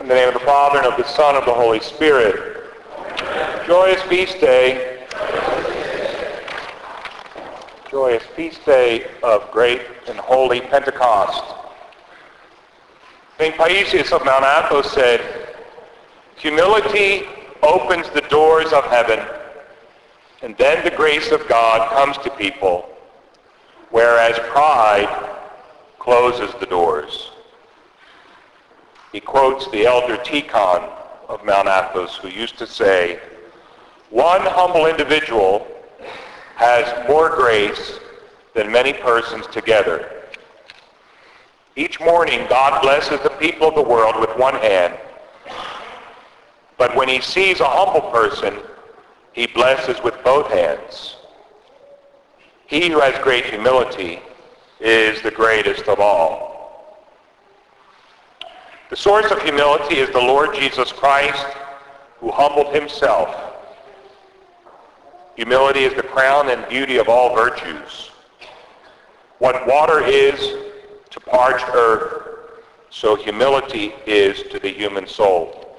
In the name of the Father, and of the Son, and of the Holy Spirit. Joyous feast day. Joyous feast day of great and holy Pentecost. St. Paisius of Mount Athos said, "Humility opens the doors of heaven, and then the grace of God comes to people, whereas pride closes the doors." He quotes the elder Tikhon of Mount Athos, who used to say, "One humble individual has more grace than many persons together." Each morning, God blesses the people of the world with one hand, but when he sees a humble person, he blesses with both hands. He who has great humility is the greatest of all. The source of humility is the Lord Jesus Christ, who humbled himself. Humility is the crown and beauty of all virtues. What water is to parched earth, so humility is to the human soul.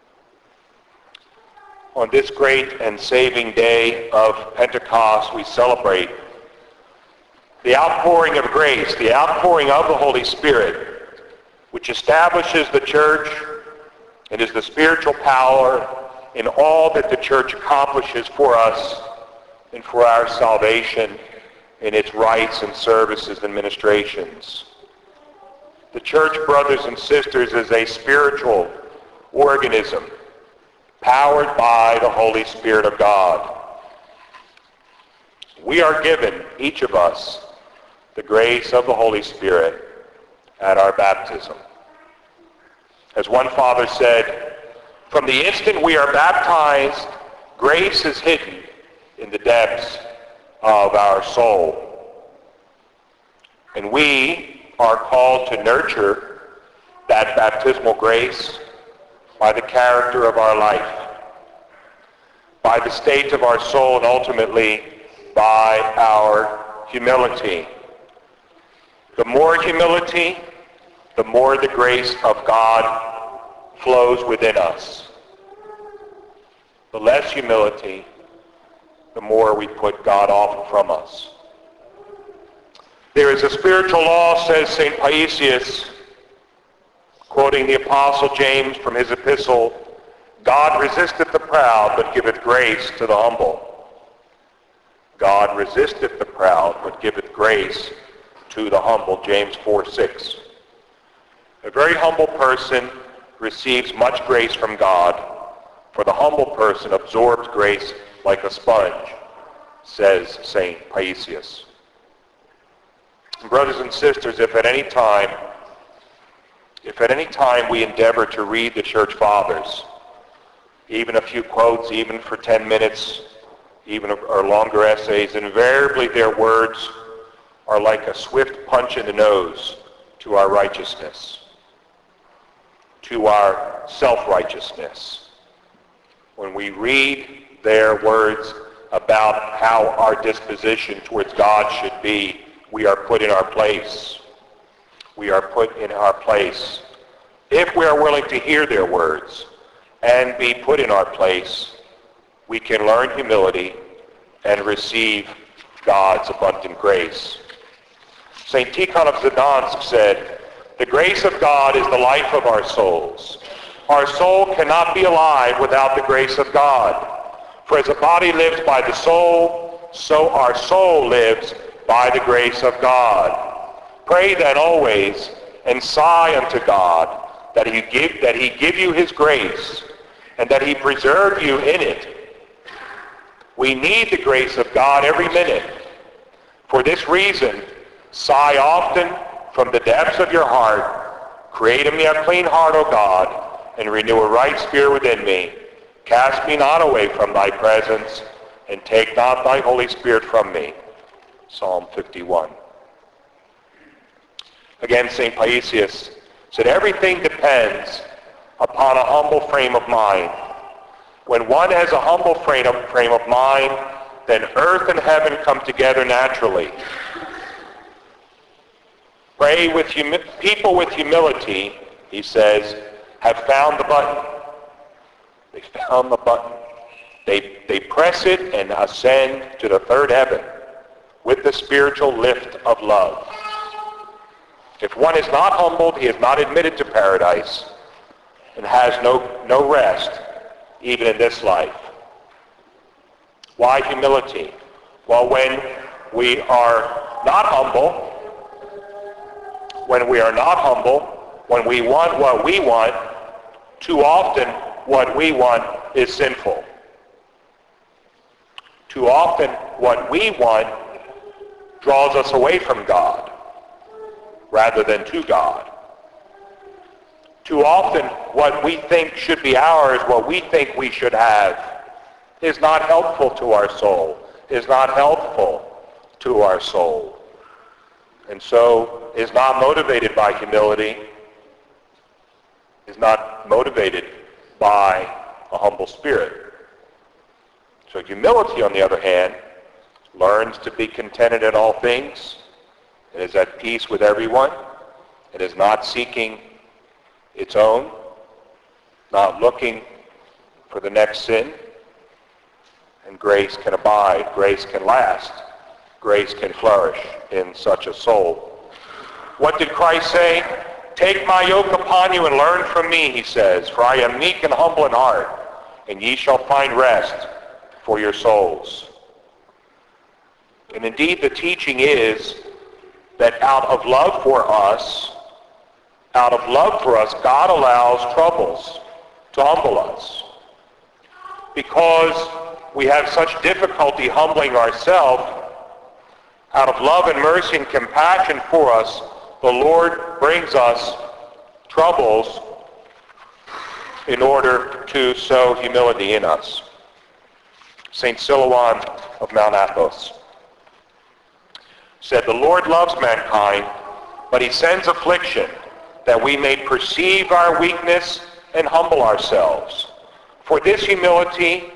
On this great and saving day of Pentecost, we celebrate the outpouring of grace, the outpouring of the Holy Spirit, which establishes the church and is the spiritual power in all that the church accomplishes for us and for our salvation in its rites and services and ministrations. The church, brothers and sisters, is a spiritual organism powered by the Holy Spirit of God. We are given, each of us, the grace of the Holy Spirit at our baptism. As one father said, "From the instant we are baptized, grace is hidden in the depths of our soul." And we are called to nurture that baptismal grace by the character of our life, by the state of our soul, and ultimately by our humility. The more humility, the more the grace of God flows within us. The less humility, the more we put God off from us. There is a spiritual law, says St. Paisius, quoting the Apostle James from his epistle, "God resisteth the proud, but giveth grace to the humble." God resisteth the proud, but giveth grace to the humble, James 4:6. A very humble person receives much grace from God, for the humble person absorbs grace like a sponge, says St. Paisius. Brothers and sisters, if at any time we endeavor to read the Church Fathers, even a few quotes, even for 10 minutes, even or longer essays, invariably their words are like a swift punch in the nose to our righteousness, to our self-righteousness. When we read their words about how our disposition towards God should be, we are put in our place. We are put in our place. If we are willing to hear their words and be put in our place, we can learn humility and receive God's abundant grace. St. Tikhon of Gdansk said, "The grace of God is the life of our souls. Our soul cannot be alive without the grace of God. For as the body lives by the soul, so our soul lives by the grace of God. Pray then always and sigh unto God that he give you his grace and that he preserve you in it. We need the grace of God every minute. For this reason, sigh often from the depths of your heart, create in me a clean heart, O God, and renew a right spirit within me. Cast me not away from thy presence, and take not thy Holy Spirit from me." Psalm 51. Again, St. Paisius said, "Everything depends upon a humble frame of mind. When one has a humble frame of mind, then earth and heaven come together naturally. Pray with people with humility," he says, have found the button. They found the button. They press it and ascend to the third heaven with the spiritual lift of love. If one is not humbled, he is not admitted to paradise and has no rest, even in this life. Why humility? Well, when we are not humble, when we want what we want, too often what we want is sinful. Too often what we want draws us away from God rather than to God. Too often what we think should be ours, what we think we should have, is not helpful to our soul, is not helpful to our soul. And so is not motivated by humility, is not motivated by a humble spirit. So humility, on the other hand, learns to be contented in all things. It is at peace with everyone. It is not seeking its own, not looking for the next sin. And grace can abide, grace can last, grace can flourish in such a soul. What did Christ say? Take my yoke upon you and learn from me, he says, for I am meek and humble in heart, and ye shall find rest for your souls. And indeed the teaching is that out of love for us, God allows troubles to humble us. Because we have such difficulty humbling ourselves, out of love and mercy and compassion for us, the Lord brings us troubles in order to sow humility in us. St. Silouan of Mount Athos said, the Lord loves mankind, but he sends affliction that we may perceive our weakness and humble ourselves. For this humility,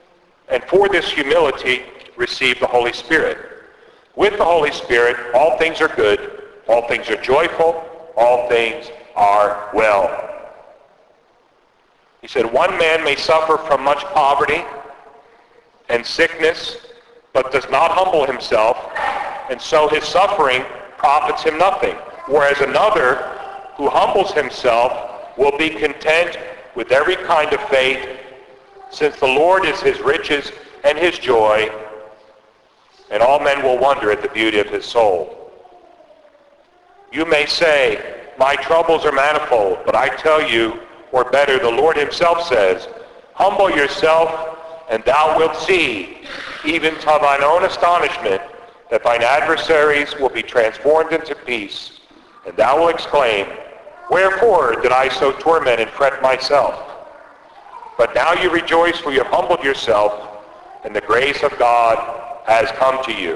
receive the Holy Spirit. With the Holy Spirit, all things are good, all things are joyful, all things are well. He said, one man may suffer from much poverty and sickness, but does not humble himself, and so his suffering profits him nothing. Whereas another who humbles himself will be content with every kind of faith, since the Lord is his riches and his joy, and all men will wonder at the beauty of his soul. You may say, my troubles are manifold, but I tell you, or better, the Lord himself says, humble yourself, and thou wilt see, even to thine own astonishment, that thine adversaries will be transformed into peace, and thou wilt exclaim, wherefore did I so torment and fret myself? But now you rejoice, for you have humbled yourself, and the grace of God has come to you.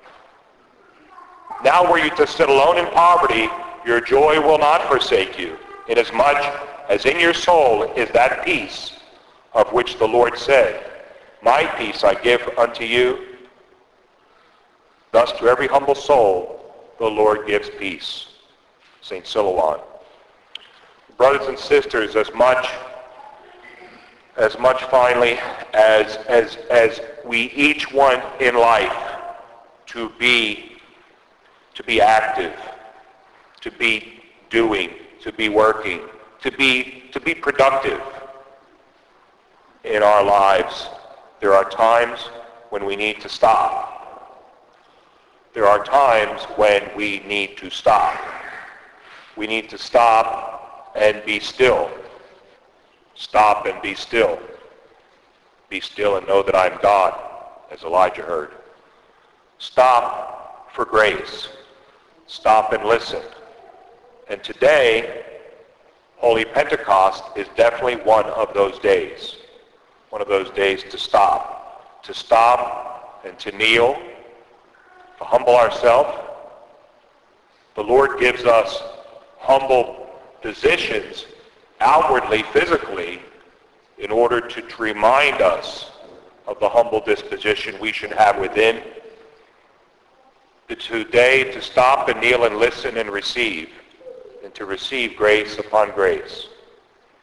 Now were you to sit alone in poverty, your joy will not forsake you, inasmuch as in your soul is that peace of which the Lord said, my peace I give unto you. Thus to every humble soul the Lord gives peace. St. Silouan. Brothers and sisters, as much finally as we each want in life to be active, to be doing, to be working, to be productive in our lives, there are times when we need to stop. There are times when we need to stop. We need to stop and be still. Stop and be still. Be still and know that I am God, as Elijah heard. Stop for grace. Stop and listen. And today, Holy Pentecost is definitely one of those days. One of those days to stop. To stop and to kneel, to humble ourselves. The Lord gives us humble positions outwardly, physically, in order to remind us of the humble disposition we should have within. Today, to stop and kneel and listen and receive, and to receive grace upon grace.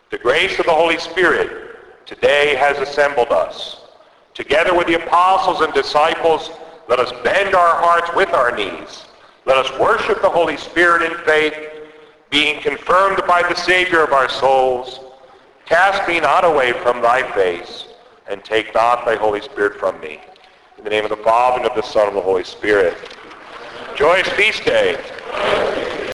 The grace of the Holy Spirit today has assembled us. Together with the apostles and disciples, let us bend our hearts with our knees. Let us worship the Holy Spirit in faith, being confirmed by the Savior of our souls. Cast me not away from thy face, and take not thy Holy Spirit from me. In the name of the Father, and of the Son, and of the Holy Spirit. Joyous feast day.